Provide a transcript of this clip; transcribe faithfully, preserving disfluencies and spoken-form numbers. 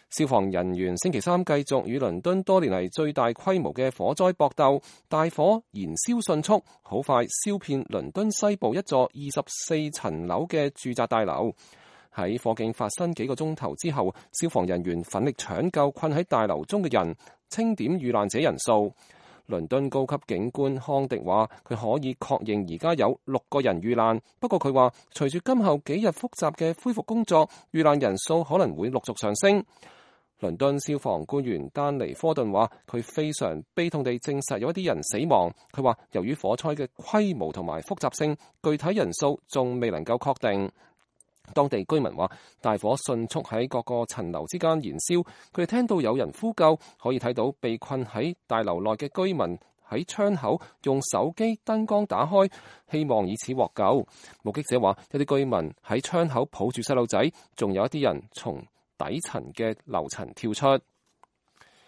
消防人員星期三繼續與倫敦多年嚟最大規模嘅火災搏鬥，大火燃燒迅速，好快燒遍倫敦西部一座二十四層樓嘅住宅大樓。喺火警發生幾個鐘頭之後，消防人員奮力搶救困喺大樓中嘅人，清點遇難者人數。倫敦高級警官康迪話：佢可以確認而家有六個人遇難，不過佢話隨住今後幾日複雜嘅恢復工作，遇難人數可能會陸續上升。倫敦消防官員丹尼科頓話：佢非常悲痛地證實有一啲人死亡。佢話由於火災嘅規模同埋複雜性，具體人數仲未能夠確定。當地居民話，大火迅速喺各個層樓之間燃燒，佢哋聽到有人呼救，可以睇到被困喺大樓內嘅居民喺窗口用手機燈光打開，希望以此獲救。目擊者話，有啲居民喺窗口抱住細路仔，仲有一啲人從底層嘅樓層跳出。